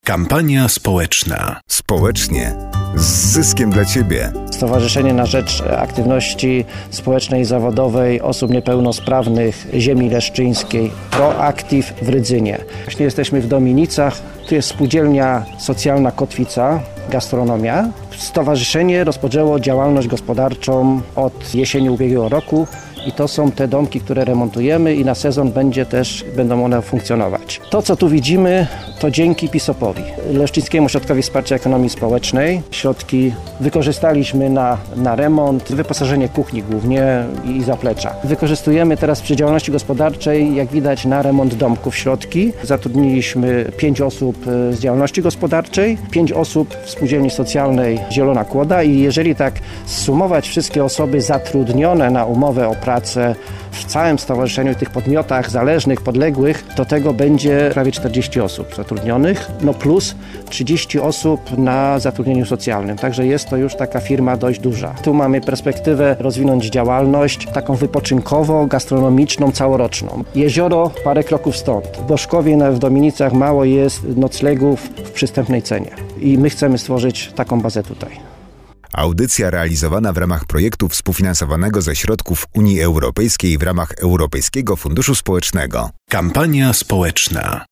Kampania społeczna. Społecznie. Z zyskiem dla Ciebie. Stowarzyszenie na rzecz aktywności społecznej i zawodowej osób niepełnosprawnych ziemi leszczyńskiej ProActive w Rydzynie. Właśnie jesteśmy w Dominicach. Tu jest spółdzielnia socjalna Kotwica, gastronomia. Stowarzyszenie rozpoczęło działalność gospodarczą od jesieni ubiegłego roku i to są te domki, które remontujemy i na sezon będą one funkcjonować. To, co tu widzimy, to dzięki PISOP-owi, Leszczyńskiemu Ośrodkowi Wsparcia Ekonomii Społecznej. Środki wykorzystaliśmy na remont, wyposażenie kuchni głównie i zaplecza. Wykorzystujemy teraz przy działalności gospodarczej, jak widać, na remont domków środki. Zatrudniliśmy 5 osób z działalności gospodarczej, 5 osób w spółdzielni socjalnej Zielona Kłoda i jeżeli tak zsumować wszystkie osoby zatrudnione na umowę o pracę w całym stowarzyszeniu i tych podmiotach zależnych, podległych, do tego będzie prawie 40 osób zatrudnionych, plus 30 osób na zatrudnieniu socjalnym. Także jest to już taka firma dość duża. Tu mamy perspektywę rozwinąć działalność taką wypoczynkowo-gastronomiczną, całoroczną. Jezioro parę kroków stąd. W Boszkowie w Dominicach mało jest noclegów w przystępnej cenie i my chcemy stworzyć taką bazę tutaj. Audycja realizowana w ramach projektu współfinansowanego ze środków Unii Europejskiej w ramach Europejskiego Funduszu Społecznego. Kampania społeczna.